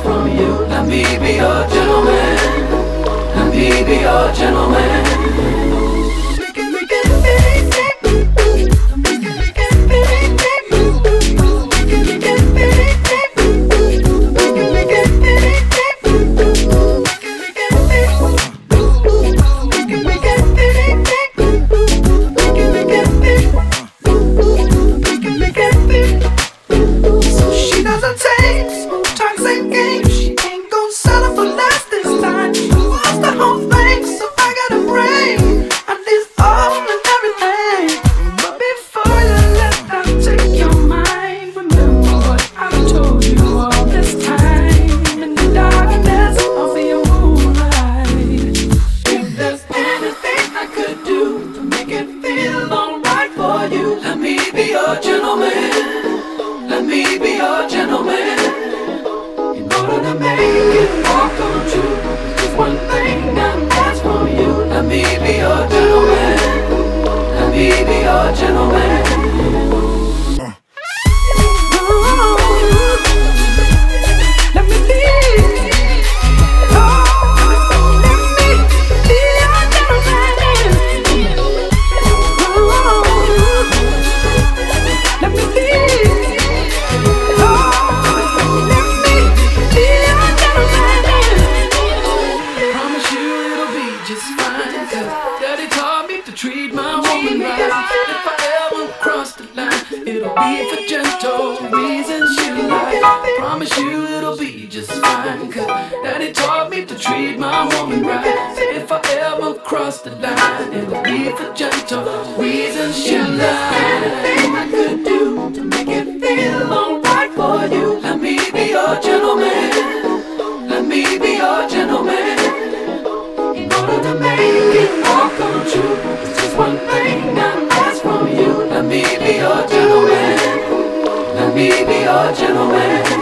ask from you. Let me be your gentleman. Let me be your gentleman. Let me be your gentleman. In order to make it all come true, just one thing I ask from you. Let me be your gentleman. Let me be your gentleman. Daddy taught me to treat my woman right. If I ever cross the line, it'll be for gentle reasons she like. Promise you it'll be just fine, 'cause Daddy taught me to treat my woman right. If I ever cross the line, it'll be for gentle reasons she like. Anything I could do to make it feel alright for you. Let me be your gentleman. Let me be your gentleman. In order to make it all come true, it's just one thing I ask from you. Let me be your gentleman. Let me be your gentleman.